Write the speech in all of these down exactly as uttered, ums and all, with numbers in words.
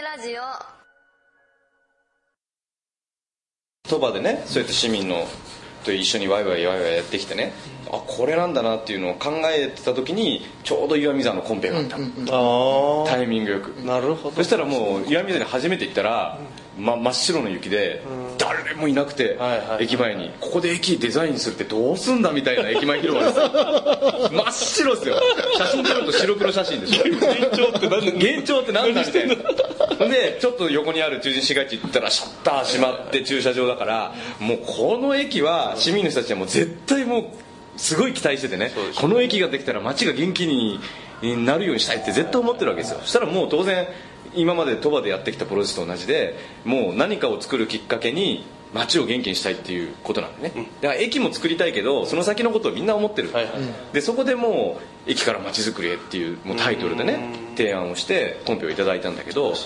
ラジオ。 鳥羽でね、そうやって市民のと一緒にワイワイワイワイやってきてね、あ、これなんだなっていうのを考えてた時にちょうど岩見沢のコンペがあった、うんうんうん、あタイミングよく。 なるほど。 そしたらもう岩見沢に初めて行ったら、ま、真っ白の雪で誰もいなくて、はいはいはい、駅前にここで駅デザインするってどうすんだみたいな駅前広場ですよ真っ白ですよ。写真撮ると白黒写真でしょ幻聴って何幻聴って何だみたいなでちょっと横にある中心市街地行ったらシャッター閉まって駐車場だから、もうこの駅は市民の人たちはもう絶対もうすごい期待しててね、この駅ができたら街が元気になるようにしたいって絶対思ってるわけですよ。そしたらもう当然今まで鳥羽でやってきたプロセスと同じで、もう何かを作るきっかけに街を元気にしたいっていうことなんでね、だから駅も作りたいけどその先のことをみんな思ってる、はいはい、でそこでもう駅から街づくりへっていうもうタイトルでね提案をしてコンペをいただいたんだけど、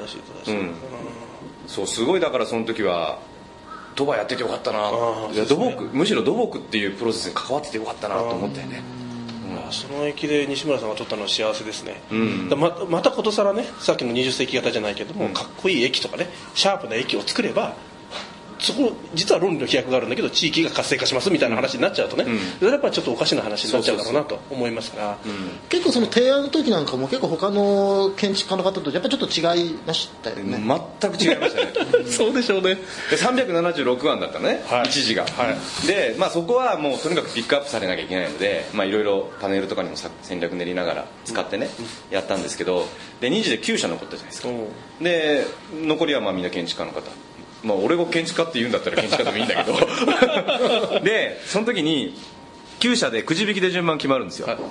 そうすごい、だからその時は鳥羽やっててよかったな、ね、土木むしろ土木っていうプロセスに関わっててよかったなと思ったよね。 その駅で西村さんが撮ったのは幸せですね、うん、だ ま, またことさらね、さっきのにじゅっ世紀型じゃないけども、うん、かっこいい駅とかねシャープな駅を作ればそこ実は論理の飛躍があるんだけど地域が活性化しますみたいな話になっちゃうとね、うん、それはやっぱりちょっとおかしな話になっちゃうだろうなと思いますから、 うん、結構その提案の時なんかも結構他の建築家の方とやっぱりちょっと違いましたよね。 全く違いましたねそうでしょうね。 でさんびゃくななじゅうろくあんだったのね、はい、一時が、はい、で、まあ、そこはもうとにかくピックアップされなきゃいけないのでいろいろパネルとかにも戦略練りながら使ってね、うん、やったんですけど、でにじできゅう社残ったじゃないですか、うん、で残りはまあみんな建築家の方、まあ、俺が建築家って言うんだったら建築家でもいいんだけどでその時にきゅう社でくじ引きで順番決まるんですよ、はい、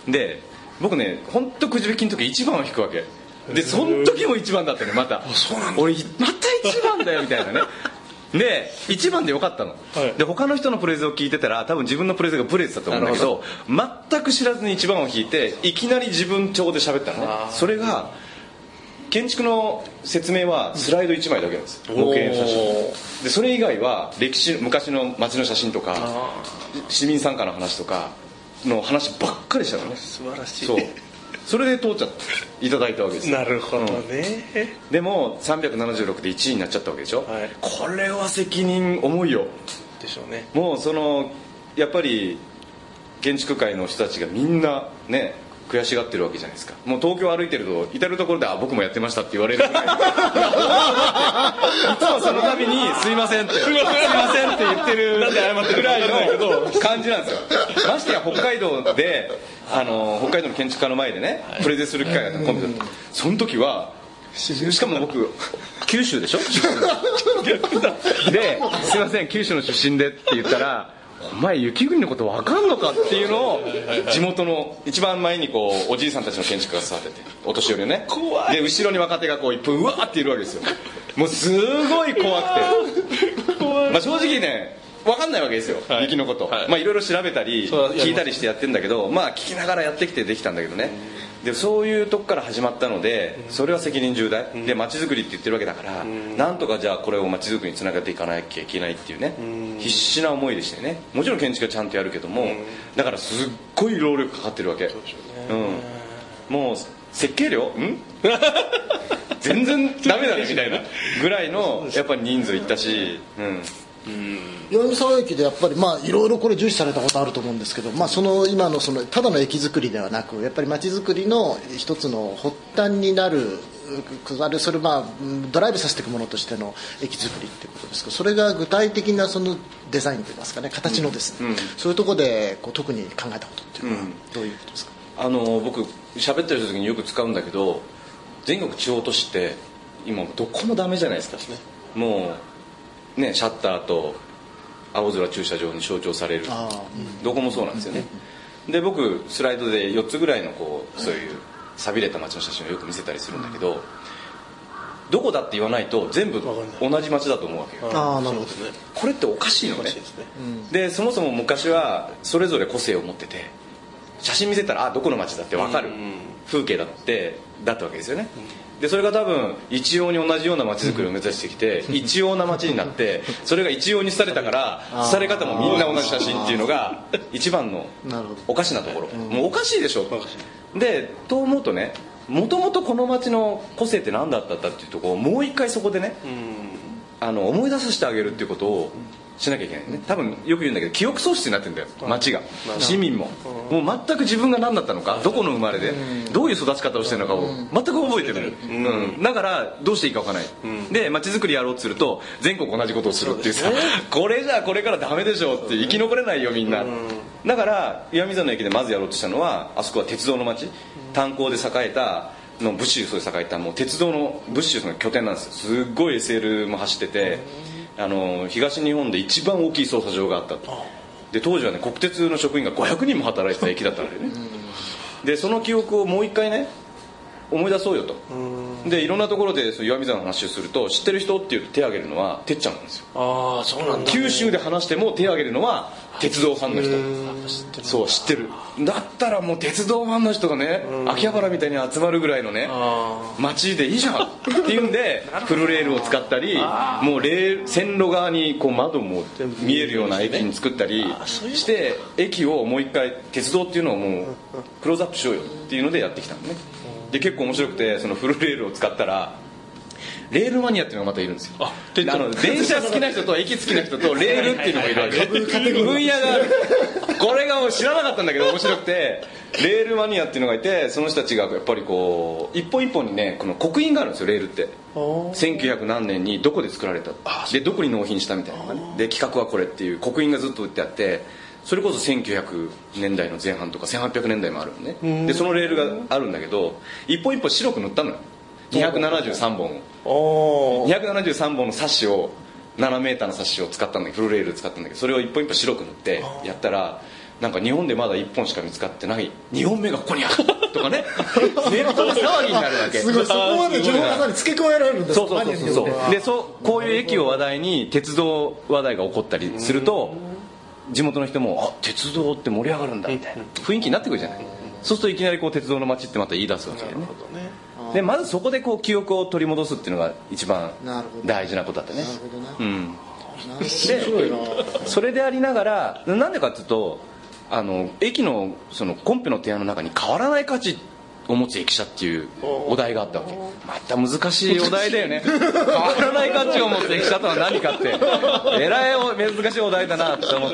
で僕ね本当くじ引きの時いちばんを引くわけで、その時もいちばんだったね。また俺またいちばんだよみたいなねでいちばんでよかったの、はい、で他の人のプレゼンを聞いてたら多分自分のプレゼンがブレてたと思うんだけど、全く知らずにいちばんを引いていきなり自分調で喋ったのね。それが建築の説明はスライドいちまいだけなんです、模型の写真で、それ以外は歴史昔の街の写真とか市民参加の話とかの話ばっかりしたのね。 素晴らしい。 そうそれで通っちゃっていただいたわけですよ。 なるほどね、 うん、でもさんびゃくななじゅうろくでいちいになっちゃったわけでしょ、はい、これは責任重いよでしょうね。 もうそのやっぱり建築界の人たちがみんなね悔しがってるわけじゃないですか。もう東京歩いてると至る所であ僕もやってましたって言われるぐらいいつもその度にすいませんってすいませんって言ってるぐらいの感じなんですよ。ましてや北海道であの北海道の建築家の前でねプレゼンする機会があったコンペだった。その時はしかも僕九州でしょですいません九州の出身でって言ったらお前雪国のこと分かんのかっていうのを地元の一番前にこうおじいさんたちの建築家が座っててお年寄りをねで後ろに若手がこういっぱいうわーっているわけですよ。もうすごい怖くてまあ正直ね分かんないわけですよ、はい、雪のこと、はい、まあいろいろ調べたり聞いたりしてやってんだけどまあ聞きながらやってきてできたんだけどね。でそういうとこから始まったのでそれは責任重大で街づくりって言ってるわけだからなんとかじゃあこれを街づくりにつなげていかなきゃいけないっていうね必死な思いでしてね。もちろん建築はちゃんとやるけどもだからすっごい労力かかってるわけ、うん、もう設計料ん全然ダメだねみたいなぐらいのやっぱり人数いったし、うん岩見沢駅でやっぱりまあいろいろこれ重視されたことあると思うんですけど、まあ、その今のそのただの駅づくりではなくやっぱり街づくりの一つの発端になるそれまあドライブさせていくものとしての駅づくりっていうことですけど、それが具体的なそのデザインといいますかね形のですね、うんうん、そういうところでこう特に考えたことっていうのはどういうことですか。 あの僕喋ってる時によく使うんだけど全国地方都市って今どこもダメじゃないですか、ね、もうね、シャッターと青空駐車場に象徴される、うん、どこもそうなんですよね、うん、で僕スライドでよっつぐらいのこうそういう寂れた街の写真をよく見せたりするんだけど、うん、どこだって言わないと全部同じ街だと思うわけよ。 ああなるほどね。 これっておかしいのね。でそもそも昔はそれぞれ個性を持ってて写真見せたらあどこの街だって分かる風景だってだったわけですよね。でそれが多分一様に同じような街づくりを目指してきて一様な街になってそれが一様に廃れたから廃れ方もみんな同じ写真っていうのが一番のおかしなところ。もうおかしいでしょでと思うとねもともとこの街の個性って何だったんだっていうところをもう一回そこでね、うん、あの思い出させてあげるっていうことをしなきゃいけないね。多分よく言うんだけど記憶喪失になってるんだよ街が、市民ももう全く自分が何だったのか、どこの生まれでどういう育ち方をしてるのかを全く覚えてる、うんうん、だからどうしていいか分からない、うん、で街づくりやろうとすると全国同じことをするっていうさ、これじゃあこれからダメでしょって生き残れないよみんな、うん、だから岩見沢の駅でまずやろうとしたのは、あそこは鉄道の街、炭鉱で栄えたのブッシュスで栄えたもう鉄道のブッシュスの拠点なんですよ。すっごい エスエル も走ってて、あの東日本で一番大きい操作場があったと。で当時はね国鉄の職員がごひゃくにんも働いてた駅だったんだよね。でその記憶をもう一回ね思い出そうよと。でいろんなところで岩見沢の話をすると、知ってる人っていうと手を挙げるのはてっちゃんなんですよ。 ああそうなんだ、ね、 九州で話しても手を挙げるのは鉄道ファンの人。そう知ってる。だったらもう鉄道ファンの人がね秋葉原みたいに集まるぐらいのね街でいいじゃんっていうんでフルレールを使ったり、もうレール線路側にこう窓も見えるような駅に作ったりして駅をもう一回鉄道っていうのをもうクローズアップしようよっていうのでやってきたのね。で結構面白くて、そのフルレールを使ったらレールマニアっていうのがまたいるんですよ。ああの電車好きな人と駅好きな人とレールっていうのがいるわけ。分野がある。これがもう知らなかったんだけど面白くて、レールマニアっていうのがいて、その人たちがやっぱりこう一本一本にねこの刻印があるんですよ。レールってせんきゅうひゃく何年にどこで作られたでどこに納品したみたいなのがね、で企画はこれっていう刻印がずっと打ってあって、それこそせんきゅうひゃくねんだいの前半とかせんはっぴゃくねんだいもあるのね。でそのレールがあるんだけど一本一本白く塗ったのよ。にひゃくななじゅうさんぼんをにひゃくななじゅうさんぼんのサッシをななメーターのサッシを使ったんだけど、フルレール使ったんだけど、それを一本一本白く塗ってやったら、なんか日本でまだいっぽんしか見つかってないにほんめがここにあるとかねネットが騒ぎになるわけ。 すごい、そこまで情報が付け加えられるんです。 そうそうそうそう。でそうこういう駅を話題に鉄道話題が起こったりすると、地元の人もあ鉄道って盛り上がるんだみたいな雰囲気になってくるじゃない。そうするといきなりこう鉄道の街ってまた言い出すわけだよね。でまずそこでこう記憶を取り戻すっていうのが一番大事なことだったね。なるほどね。うん。でそれでありながら、なんでかっていうと、あの駅のそのコンペの提案の中に変わらない価値を持つ駅舎っていうお題があったわけ。また難しいお題だよね。変わらない価値を持つ駅舎とは何かってえらい難しいお題だなと思って、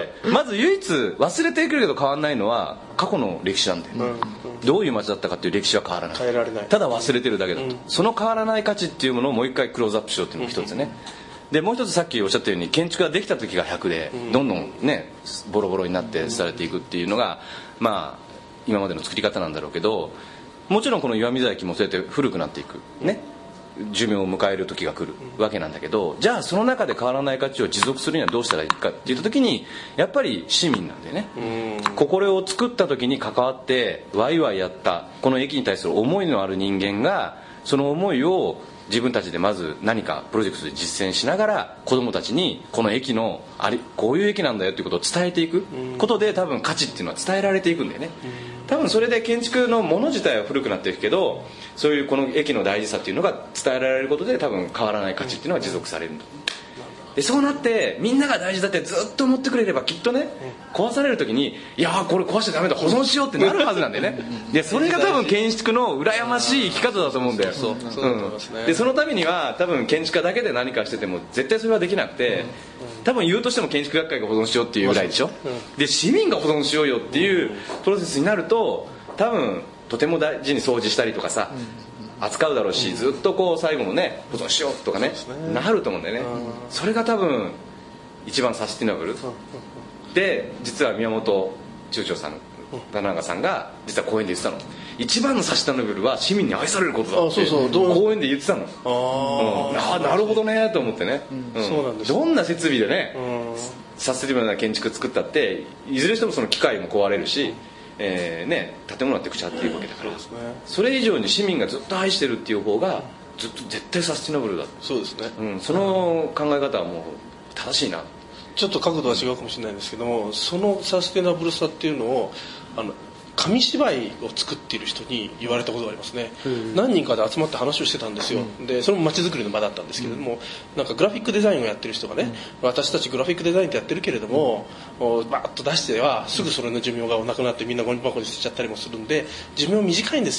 まず唯一忘れていくけど変わらないのは過去の歴史なんだよ、うんうん、どういう街だったかっていう歴史は変わらない、 変えられない、 ただ忘れてるだけだと、うん、その変わらない価値っていうものをもう一回クローズアップしようっていうのが一つね。でもう一つさっきおっしゃったように建築ができた時がひゃくでどんどんねボロボロになってされていくっていうのがまあ今までの作り方なんだろうけど、もちろんこの岩見沢駅もそうやって古くなっていくね、寿命を迎える時が来るわけなんだけど、じゃあその中で変わらない価値を持続するにはどうしたらいいかって言った時にやっぱり市民なんだよね。これを作った時に関わってワイワイやったこの駅に対する思いのある人間が、その思いを自分たちでまず何かプロジェクトで実践しながら子どもたちにこの駅のありこういう駅なんだよっていうことを伝えていくことで、多分価値っていうのは伝えられていくんだよね。多分それで建築のもの自体は古くなっていくけど、そういうこの駅の大事さっていうのが伝えられることで多分変わらない価値っていうのは持続されるんだ。でそうなってみんなが大事だってずっと思ってくれればきっとね、壊される時にいやーこれ壊しちゃダメだ保存しようってなるはずなんだよね。でそれが多分建築の羨ましい生き方だと思うんだよ。そう、そううん、でそのためには多分建築家だけで何かしてても絶対それはできなくて、多分言うとしても建築学会が保存しようっていうぐらいでしょ。で市民が保存しようよっていうプロセスになると多分とても大事に掃除したりとかさ扱うだろうし、ずっとこう最後もね保存しようとか ね, ねなると思うんだよね。それが多分一番サスティナブルで、実は宮本中長さん田中さんが実は講演で言ってたの、一番のサスティナブルは市民に愛されることだって講演で言ってたの。あ、うん、あなるほどねと思ってね、うんうん、そうなんです。どんな設備でねサスティナブルな建築作ったっていずれにしてもその機械も壊れるし、えーね、建物って朽ちゃっていくわけだから、そうですね、それ以上に市民がずっと愛してるっていう方がずっと絶対サスティナブルだ。 そうですね、 うん、その考え方はもう正しいな。 ちょっと角度は違うかもしれないんですけども、そのサステナブルさっていうのをあの紙芝居を作っている人に言われたことがありますね。何人かで集まって話をしてたんですよ、うん、でそれも街づくりの場だったんですけれども、うん、なんかグラフィックデザインをやってる人がね、うん、私たちグラフィックデザインってやってるけれども、うん、バーッと出してはすぐそれの寿命がなくなってみんなゴミ箱に捨てちゃったりもするんで寿命短いんですよ。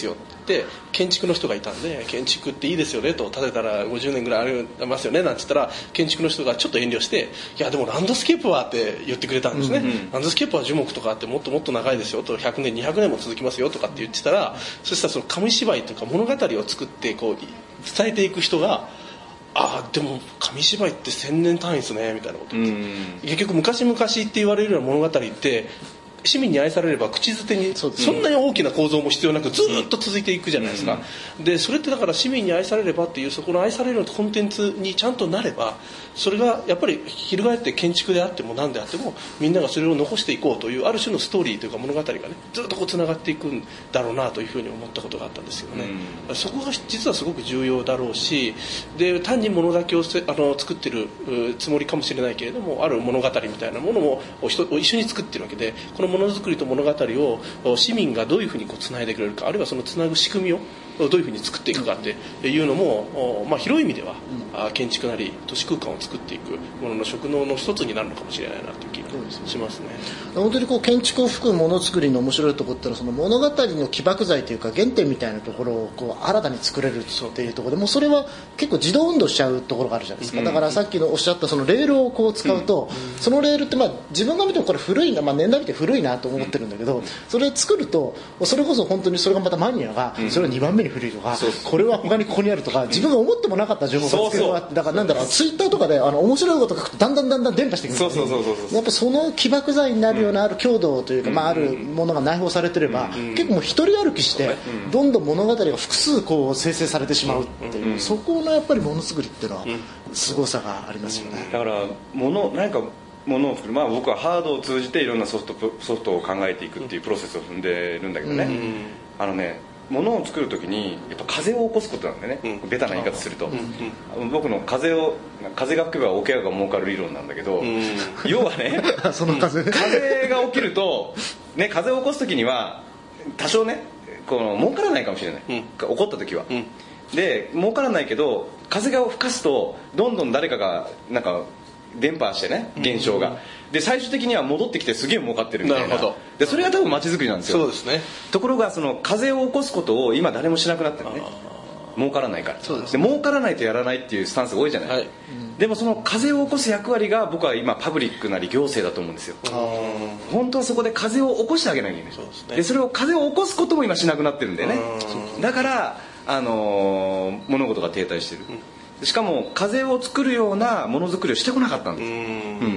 って建築の人がいたんで、建築っていいですよねと、建てたらごじゅうねんぐらいありますよねなんて言ったら、建築の人がちょっと遠慮して、いやでもランドスケープはって言ってくれたんですね、うんうん、ランドスケープは樹木とかってもっともっと長いですよと、ひゃくねんにひゃくねんも続きますよとかって言ってたら、そしたらその紙芝居というか物語を作ってこう伝えていく人が、ああでも紙芝居って千年単位ですねみたいなこと言って、うん、結局昔々って言われるような物語って市民に愛されれば口づてに そ, そんなに大きな構造も必要なくずっと続いていくじゃないですか、うん、でそれってだから市民に愛されればっていうそこの愛されるコンテンツにちゃんとなれば、それがやっぱり翻って建築であっても何であってもみんながそれを残していこうというある種のストーリーというか物語がねずっとこうつながっていくんだろうなというふうに思ったことがあったんですよね、うん、そこが実はすごく重要だろうし、で単に物だけをせあの作ってるつもりかもしれないけれども、ある物語みたいなものも一緒に作ってるわけで、このものづくりと物語を市民がどういうふうにこうつないでくれるか、あるいはそのつなぐ仕組みをどういうふうに作っていくかっていうのも、まあ、広い意味では、うん、建築なり都市空間を作っていくものの職能の一つになるのかもしれないなという気がしますね。 本当にこう建築を含むものづくりの面白いところってのは、その物語の起爆剤というか原点みたいなところをこう新たに作れるっていうところで、もうそれは結構自動運動しちゃうところがあるじゃないですか。だからさっきのおっしゃったそのレールをこう使うと、うん、そのレールってまあ自分が見てもこれ古いな、まあ、年代見て古いなと思ってるんだけど、それ作るとそれこそ本当にそれがまたマニアがそれはにばんめに古いとか、これは他にここにあるとか、自分が思ってもなかった情報がつけるのがあって、だからなんだろう、ツイッターとかであの面白いこと書くとだんだんだんだん伝播してくるんですよ。やっぱその起爆剤になるようなある強度というか、まあ、あるものが内包されてれば、結構もう一人歩きしてどんどん物語が複数こう生成されてしまうっていう、そこのやっぱりものづくりっていうのは凄さがありますよね。 だから物何かものを作る、まあ、僕はハードを通じていろんなソフト、ソフトを考えていくっていうプロセスを踏んでるんだけどね、うん、あのね物を作るときにやっぱ風を起こすことなんでね、うん、ベタな言い方すると、うん、僕の風を風が吹けば桶屋が儲かる理論なんだけど、うん、要はねその風風が起きると、ね、風を起こすときには多少ねこの儲からないかもしれない、うん、起こったときは、うん、で儲からないけど風が吹かすとどんどん誰かがなんか伝播してね現象が、うん、で最終的には戻ってきてすげえ儲かってるみたい な, なでそれが多分街づくりなんですよ。 そうですね。 ところがその風を起こすことを今誰もしなくなってるね、儲からないから。 そうです、 で儲からないとやらないっていうスタンスが多いじゃない、はい、うん、でもその風を起こす役割が僕は今パブリックなり行政だと思うんですよ。本当はそこで風を起こしてあげなきゃいけない。 そうです、ね、でそれを風を起こすことも今しなくなってるんだよね。だから、あのー、物事が停滞してる、うん、しかも風を作るようなものづくりをしてこなかったんです。うん、うん、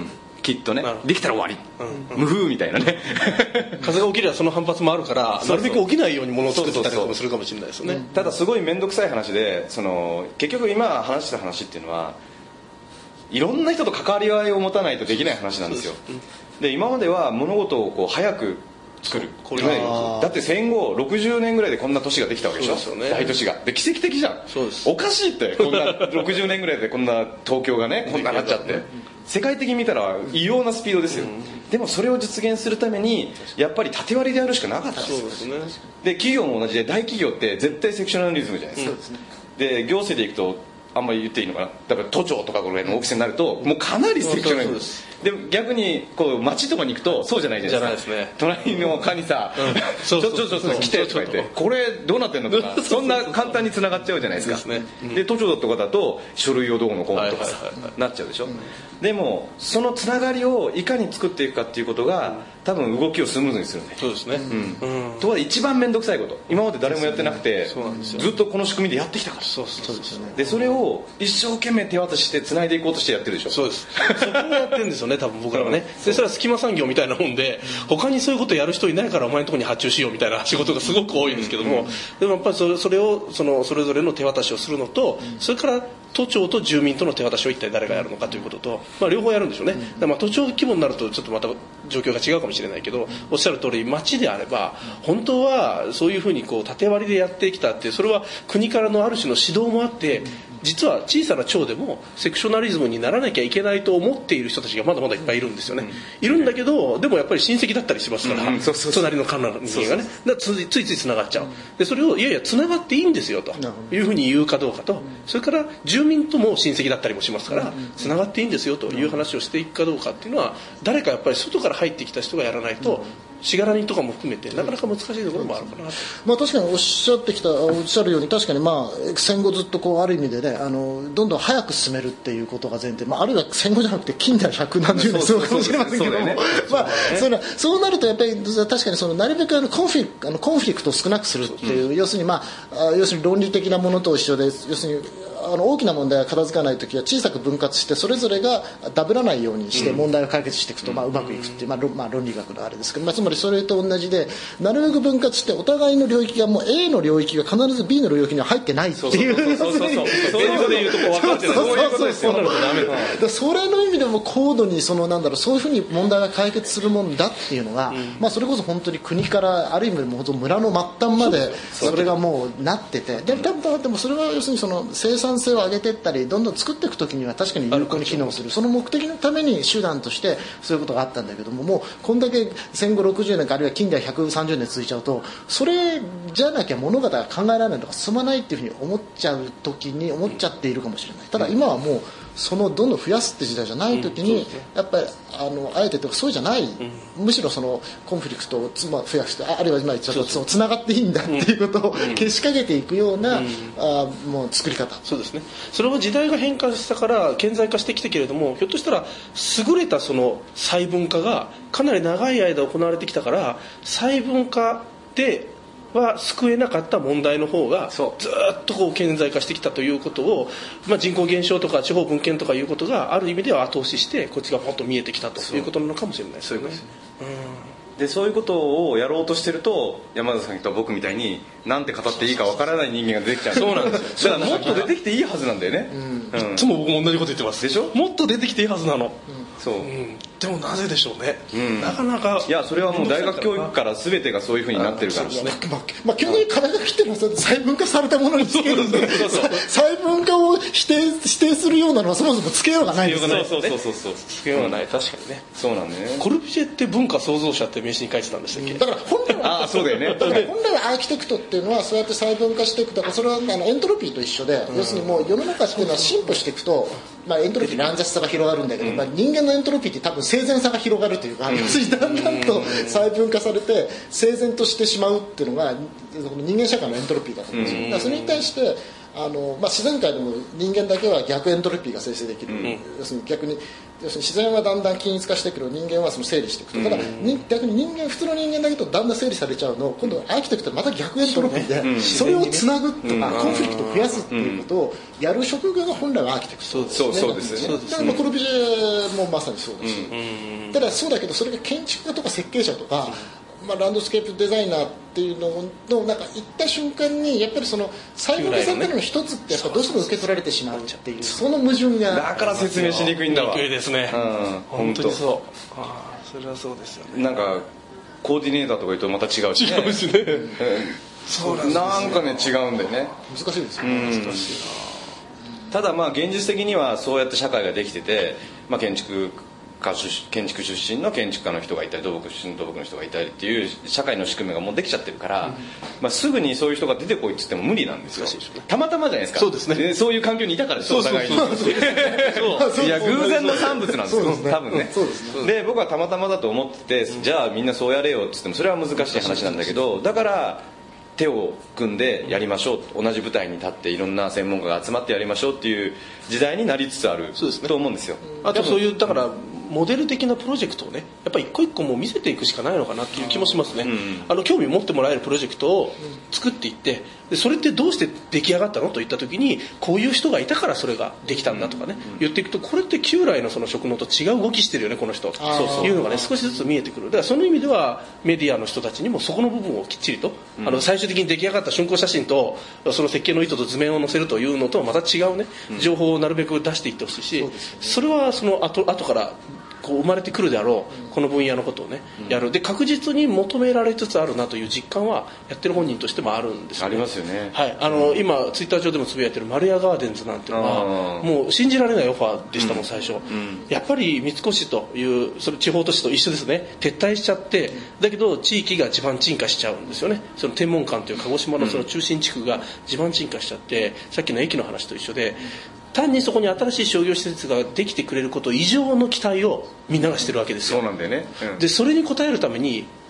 きっとね、できたら終わり、うん、無風みたいなね風が起きればその反発もあるからなるべく起きないようにものを作ってたりもするかもしれないですよね。 ただすごい面倒くさい話で、その結局今話した話っていうのはいろんな人と関わり合いを持たないとできない話なんですよ。で今までは物事をこう早く作る、これだって戦後ろくじゅうねんぐらいでこんな都市ができたわけでしょ。そうですよね、大都市がで奇跡的じゃん。 そうです。 おかしいってこんなろくじゅうねんぐらいでこんな東京がねこんなになっちゃって世界的に見たら異様なスピードですよ、うん、でもそれを実現するためにやっぱり縦割りでやるしかなかったんですよ。そうですね。で企業も同じで大企業って絶対セクショナリズムじゃないですか、うん、そうですね。で行政でいくとあんまり言っていいのかな、だから都庁とかこれの大きさになるともうかなりセクショナリズムです。で逆にこう街とかに行くとそうじゃないじゃないですか。じゃないですね。隣の課にさ、うん、ちょちょちょちょ来てとか言ってこれどうなってんのとかそんな簡単に繋がっちゃうじゃないですか。ですね、うん、で都庁とかだと書類をどうのこうのとかさ、はいはいはいはい、なっちゃうでしょ、うん、でもそのつながりをいかに作っていくかっていうことが多分動きをスムーズにするね。 そうですね、 うんうん、とは一番面倒くさいこと、今まで誰もやってなくて、そうなんですよ、ずっとこの仕組みでやってきたから。そうそうそうそう。でそれを一生懸命手渡しして繋いでいこうとしてやってるでしょ。 そうです。そこをやってるんですよね多分僕らはね。でそれは隙間産業みたいなもんで、他にそういうことやる人いないからお前のところに発注しようみたいな仕事がすごく多いんですけども、でもやっぱりそれ、それをそのそれぞれの手渡しをするのと、それから都庁と住民との手渡しを一体誰がやるのかということと、まあ、両方やるんでしょうね。だまあ都庁規模になるとちょっとまた状況が違うかもしれないけど、おっしゃる通り町であれば本当はそういうふうにこう縦割りでやってきたって、それは国からのある種の指導もあって、実は小さな町でもセクショナリズムにならなきゃいけないと思っている人たちがまだまだいっぱいいるんですよね、うん、いるんだけど、でもやっぱり親戚だったりしますから、うん、そうそうそう、隣の管の人間がね、だからついついつながっちゃう。でそれをいやいやつながっていいんですよというふうに言うかどうかと、それから住民とも親戚だったりもしますからつながっていいんですよという話をしていくかどうかっていうのは、誰かやっぱり外から入ってきた人がやらないとしがらみとかも含めてなかなか難しいところもあるかなと、 まあ、確かにおっしゃってきたおっしゃるように確かにまあ戦後ずっとこうある意味でねあのどんどん早く進めるっていうことが前提、まあ、あるいは戦後じゃなくて近代百何十年そうかもしれませんけども、まあ、そうなそうなるとやっぱり確かにそのなるべくあのコンフリあのコンフリクトを少なくするっていう、うん、要するにまあ要するに論理的なものと一緒で要するにあの大きな問題が片付かないときは小さく分割してそれぞれがダブらないようにして問題を解決していくと、うんまあ、うまくいくっていう、まあまあ、論理学のあれですけど、まあ、つまりそれと同じでなるべく分割してお互いの領域がもう A の領域が必ず B の領域には入ってないっていうそうそうそうそうそういうことで言うとこう分かってるそういうことですよそれの意味でも高度にそのなんだろうそういうふうに問題が解決するもんだっていうのが、うんまあ、それこそ本当に国からある意味もう村の末端までそれがもうなっててで多分でもそれは要するにその生産性を上げていったりどんどん作っていくときには確かに有効に機能するその目的のために手段としてそういうことがあったんだけどももうこんだけ戦後ろくじゅうねんかあるいは近代ひゃくさんじゅうねん続いちゃうとそれじゃなきゃ物事が考えられないとか進まないっていうふうに思っちゃうときに思っちゃっているかもしれないただ今はもうそのどんどん増やすって時代じゃないときにやっぱりあのあえてとかそうじゃないむしろそのコンフリクトをつ、ま、増やしてあるいは今言っちゃったそのつながっていいんだっていうことをけしかけていくようなあもう作り方そうですねそれは時代が変化したから顕在化してきたけれどもひょっとしたら優れたその細分化がかなり長い間行われてきたから細分化では救えなかった問題の方がずっとこう顕在化してきたということを、まあ、人口減少とか地方分権とかいうことがある意味では後押ししてこっちがポッと見えてきたということなのかもしれないですよね。 でそういうことをやろうとしてると山田さんと僕みたいになんて語っていいかわからない人間が出てきちゃうそうなんですよだからもっと出てきていいはずなんだよね、 うんうん、いつも僕も同じこと言ってますでしょもっと出てきていいはずなの、うんそう、 うん、でもなぜでしょうね、 うん、 なかなかいやそれはもう大学教育から全てがそういうふうになってるからねまあ、まあ、基本的に金が来てるのは細分化されたものにつけるんで細分化を否定否定するようなのはそもそもつけようがないですよそうそうそうそうつけようがない確かにねそうなんだねコルビュジエって文化創造者って名刺に書いてたんでしたっけ、 うん、だから本来はあそうだよね本来はアーキテクトっていうのはそうやって細分化していくとかそれはあのエントロピーと一緒で、うん、要するにもう世の中っていうのは進歩していくとまあ、エントロピー乱雑さが広がるんだけど、うんまあ、人間のエントロピーって多分生前さが広がるというか、うん、だんだんと細分化されて生前としてしまうっていうのが人間社会のエントロピーだと思うんですよ、うん、だからそれに対してあの、まあ、自然界でも人間だけは逆エントロピーが生成できる、うん、要するに逆に要するに自然はだんだん均一化してくる人間はその整理していくと、うん、ただ逆に人間普通の人間だけとだんだん整理されちゃうの今度アーキテクトはまた逆エントロピーで そ,、ねうん、それをつなぐとか、うん、コンフリクトを増やすっていうことをやる職業が本来はアーキテクトですね。 そうですね。 だからコルビュジエもまさにそうだし、うん、ただそうだけどそれが建築家とか設計者とか、うんまあ、ランドスケープデザイナーっていうののなんか行った瞬間にやっぱりその細分化されたのの一つってやっぱどうしても受け取られてしまうっていうその矛盾がだから説明しにくいんだわ。 にくいですね、 うん、 本当にそうあそれはそうですよね。 なんかコーディネーターとか言うとまた違うしね違うしね、うん、 そうなんですよなんかね違うんだよね難しいですよね、うん、難しいな。ただまあ現実的にはそうやって社会ができてて、まあ、建築家建築出身の建築家の人がいたり土木出身の土木の人がいたりっていう社会の仕組みがもうできちゃってるから、うんまあ、すぐにそういう人が出てこいって言っても無理なんですよ。たまたまじゃないですか。 そうですね。 でそういう環境にいたからですよお互いに。いや偶然の産物なんですよ多分ね。 そうですね。 で僕はたまたまだと思っててじゃあみんなそうやれよって言ってもそれは難しい話なんだけどだから手を組んでやりましょう同じ舞台に立っていろんな専門家が集まってやりましょうっていう時代になりつつあると思うんですよ。 あとそういうだからモデル的なプロジェクトをねやっぱり一個一個もう見せていくしかないのかなっていう気もしますね、うん、あの興味持ってもらえるプロジェクトを作っていってでそれってどうして出来上がったのといった時にこういう人がいたからそれができたんだとかね、うん、言っていくとこれって旧来のその職能と違う動きしてるよねこの人そういうのがね少しずつ見えてくる。だからその意味ではメディアの人たちにもそこの部分をきっちりと、うん、あの最終的に出来上がった竣工写真とその設計の意図と図面を載せるというのとはまた違うね情報をなるべく出していってほしいし、うん、それはその後後からこう生まれてくるであろうこの分野のことをね、うん、やるで確実に求められつつあるなという実感はやってる本人としてもあるんですよね。 ありますよね。 はい、あの、うん、今ツイッター上でもつぶやいてるマルヤガーデンズなんていうのはもう信じられないオファーでしたもん最初、うん、やっぱり三越というそれ地方都市と一緒ですね撤退しちゃってだけど地域が地盤沈下しちゃうんですよね。その天文館という鹿児島のその中心地区が地盤沈下しちゃってさっきの駅の話と一緒で単にそこに新しい商業施設ができてくれること以上の期待をみんながしてるわけですよ。 そうなんだよね、 うん、でそれに応えるために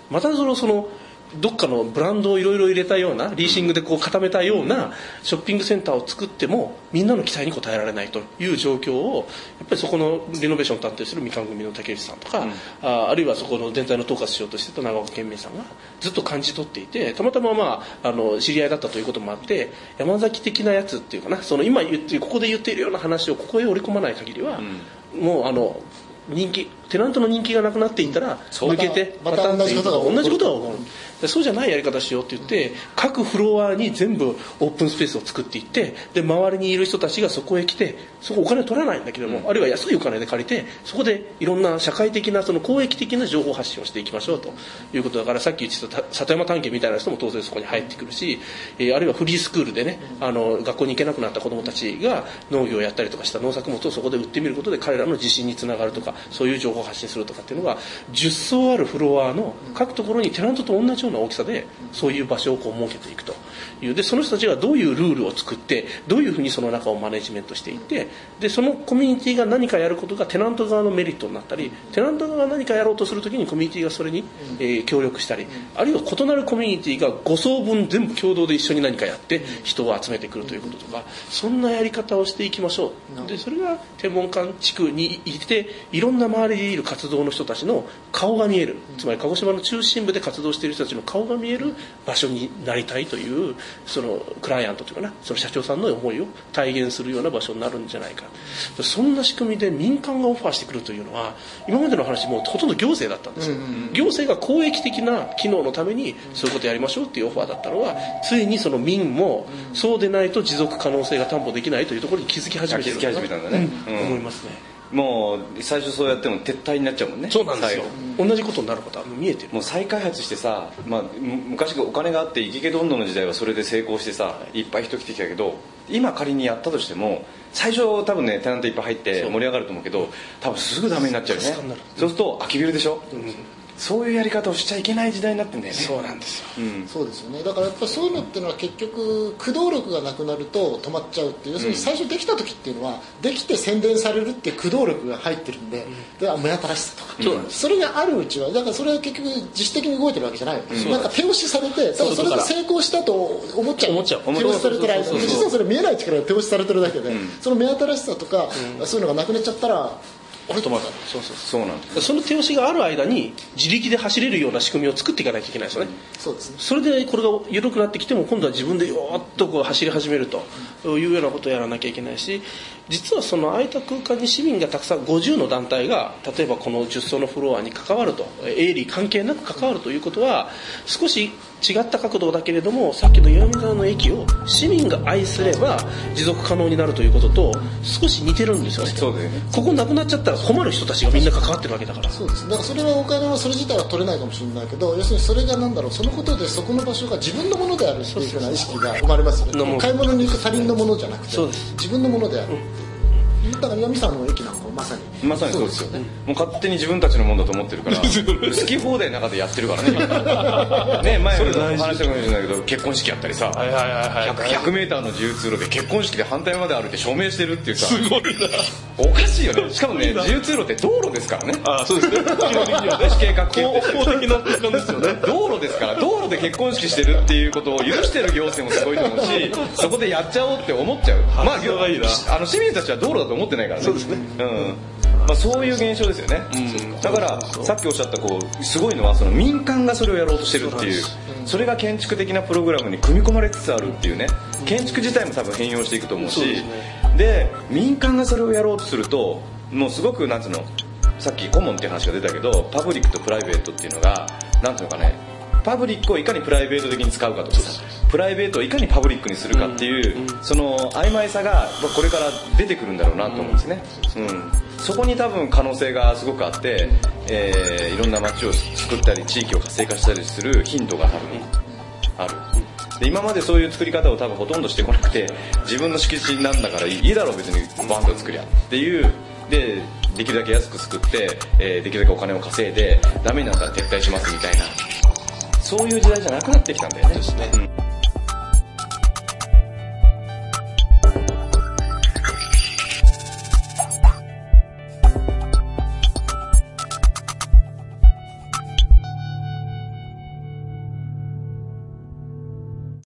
またそのそのどっかのブランドをいろいろ入れたようなリーシングでこう固めたようなショッピングセンターを作ってもみんなの期待に応えられないという状況をやっぱりそこのリノベーションを担当するみかん組の竹内さんとか、うん、あ, あるいはそこの全体の統括しようとしてた長岡健明さんがずっと感じ取っていて、たまたま、まあ、あの知り合いだったということもあって山崎的なやつっていうかな、その今言ってここで言っているような話をここへ織り込まない限りは、うん、もうあの人気テナントの人気がなくなっていったら抜けてまた同じことが同じことが起こる。そうじゃないやり方しようって言って各フロアに全部オープンスペースを作っていって、で周りにいる人たちがそこへ来て、そこお金取らないんだけども、あるいは安いお金で借りてそこでいろんな社会的なその公益的な情報発信をしていきましょうということだから、さっき言ってた里山探検みたいな人も当然そこに入ってくるし、えー、あるいはフリースクールでね、あの学校に行けなくなった子どもたちが農業をやったりとかした農作物をそこで売ってみることで彼らの自信につながるとか、そういう情報を発信するとかっていうのがじゅっ層あるフロアの各ところにテナントと同じような大きさでそういう場所をこう設けていくという。でその人たちがどういうルールを作ってどういうふうにその中をマネジメントしていって、でそのコミュニティが何かやることがテナント側のメリットになったり、テナント側が何かやろうとするときにコミュニティがそれに、えー、協力したり、あるいは異なるコミュニティがご層分全部共同で一緒に何かやって人を集めてくるということとか、そんなやり方をしていきましょう。でそれが天文館地区にいていろんな周りでいる活動の人たちの顔が見える、つまり鹿児島の中心部で活動している人たちの顔が見える場所になりたいというそのクライアントというかな、その社長さんの思いを体現するような場所になるんじゃないか。そんな仕組みで民間がオファーしてくるというのは今までの話もほとんど行政だったんですよ、うんうんうん、行政が公益的な機能のためにそういうことやりましょうっていうオファーだったのは、ついにその民もそうでないと持続可能性が担保できないというところに気づき始めている気づき始めたんだね、 うんうん、思いますね。 もう最初そうやっても撤退になっちゃうもんね。 そうなんですよ、うん、同じことになることは見えてる。 もう再開発してさ、まあ、昔お金があってイケケどんどんの時代はそれで成功してさ、いっぱい人来てきたけど、今仮にやったとしても最初多分ねテナントいっぱい入って盛り上がると思うけど、多分すぐダメになっちゃうよね。そうすると空きビルでしょ、うん、そういうやり方をしちゃいけない時代になってんだよね。 そうなんですよ、 うん、そうですよね。だからやっぱそういうのっていうのは結局駆動力がなくなると止まっちゃうっていう、要するに最初できた時っていうのはできて宣伝されるっていう駆動力が入ってるんで、で目新しさとか、うん、それがあるうちはだからそれは結局自主的に動いてるわけじゃない、うん、なんか手押しされて、ただそれが成功したと思っちゃう、 思っちゃう手押しされてる間に実はそれ見えない力が手押しされてるだけで、うん、その目新しさとか、うん、そういうのがなくなっちゃったら止まる。 そうそうそうなんです。 その手押しがある間に自力で走れるような仕組みを作っていかないといけないですよね、 うん、そうですね。 それでこれが緩くなってきても今度は自分でよーっとこう走り始めるというようなことをやらなきゃいけないし、実はその空いた空間に市民がたくさんごじゅうの団体が例えばこのじゅっ層のフロアに関わると、営利関係なく関わるということは少し違った角度だけれども、さっきの岩見沢の駅を市民が愛すれば持続可能になるということと少し似てるんですよね。 そうだよね。 ここなくなっちゃったら困る人たちがみんな関わってるわけだから。 そうです。だからそれはお金はそれ自体は取れないかもしれないけど、要するにそれがなんだろう、そのことでそこの場所が自分のものであるっていうような意識が生まれますよね。買い物に行く他人のものじゃなくて自分のものである、うん、だから岩見沢の駅なんかもまさにまさにそうですよね。もう勝手に自分たちのものだと思ってるから好き放題の中でやってるからね。ね、前も話したかもしれないけど結婚式やったりさ、 はいはいはいはい、 ひゃくメーターの自由通路で結婚式で反対まで歩いて証明してるっていうさ、 すごいな。 おかしいよね。しかもね、自由通路って道路ですからね。 ああ、そうですね。基本的にはね、 市計画系公的な空間ですよね。 道路ですから、道路で結婚式してるっていうことを許してる行政もすごいと思うし、そこでやっちゃおうって思っちゃう。まあ、あの市民たちは道路だと思ってないからね。 そうですね。 うん。まあ、そういう現象ですよね、うん、だからさっきおっしゃったこうすごいのはその民間がそれをやろうとしてるっていう、それが建築的なプログラムに組み込まれつつあるっていうね、建築自体も多分変容していくと思うし、で民間がそれをやろうとするともうすごくなんつうの、さっきコモンっていう話が出たけどパブリックとプライベートっていうのがなんていうのかね、パブリックをいかにプライベート的に使うかとかさ、プライベートをいかにパブリックにするかっていう、うん、その曖昧さがこれから出てくるんだろうなと思うんですね、うん、そこに多分可能性がすごくあって、えー、いろんな街を作ったり地域を活性化したりするヒントが多分ある。で今までそういう作り方を多分ほとんどしてこなくて、自分の敷地なんだからいいだろう別にバンと作りゃっていうで、できるだけ安く作って、えー、できるだけお金を稼いでダメになったら撤退しますみたいな、そういう時代じゃなくなってきたんだよね。ですね、うん。